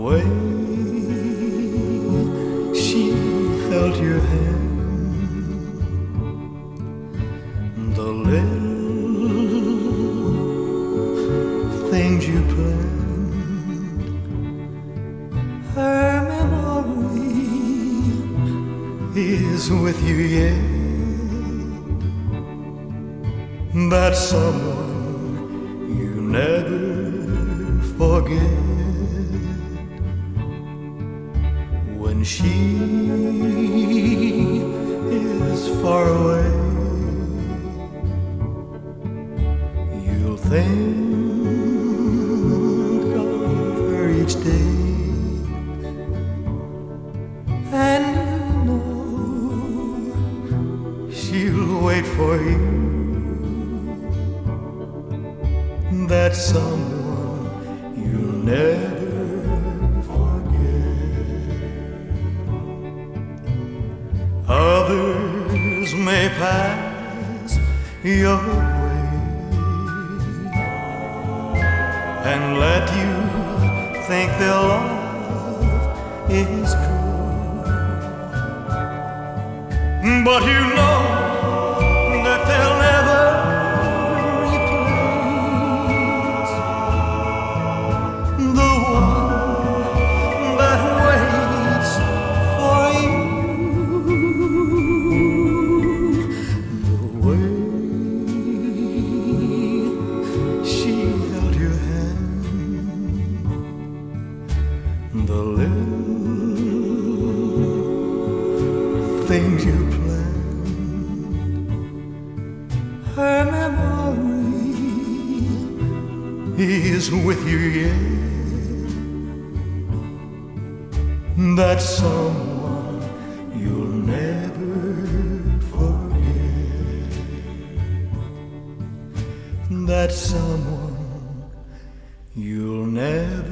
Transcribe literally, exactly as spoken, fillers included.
way she held your hand, the little things you planned, her memory is with you yet. That someone you never forget. When she is far away, you'll think of her each day, and you know she'll wait for you. That someone you'll never forget. Others may pass your way and let you think their love is true, but you know that they'll never the little things you planned, her memory is with you yet. That someone you'll never forget. That someone you'll never